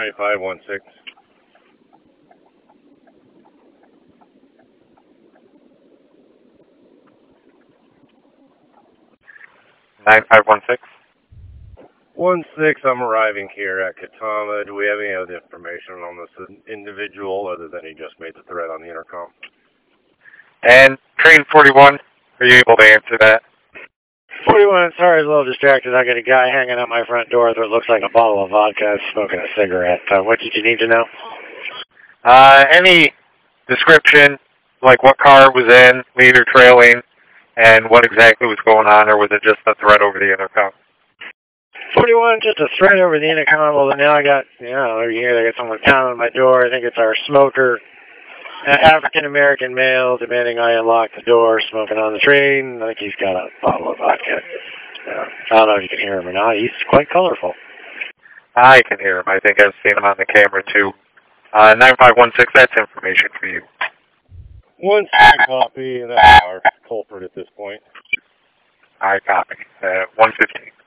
9516. 9516. 16, I'm arriving here at Katama. Do we have any other information on this individual other than he just made the threat on the intercom? And train 41, are you able to answer that? 41, sorry, I was a little distracted. I got a guy hanging out my front door that looks like a bottle of vodka smoking a cigarette. What did you need to know? Any description, like what car it was in, leader trailing, and what exactly was going on, or was it just a threat over the intercom? 41, just a threat over the intercom. Well, now I got, over here, I got someone pounding on my door. I think it's our smoker, African-American male, demanding I unlock the door, smoking on the train. I think he's got a bottle of vodka. I don't know if you can hear him or not. He's quite colorful. I can hear him. I think I've seen him on the camera, too. 9516, that's information for you. 16 copy, and that's our culprit at this point. I copy. 115.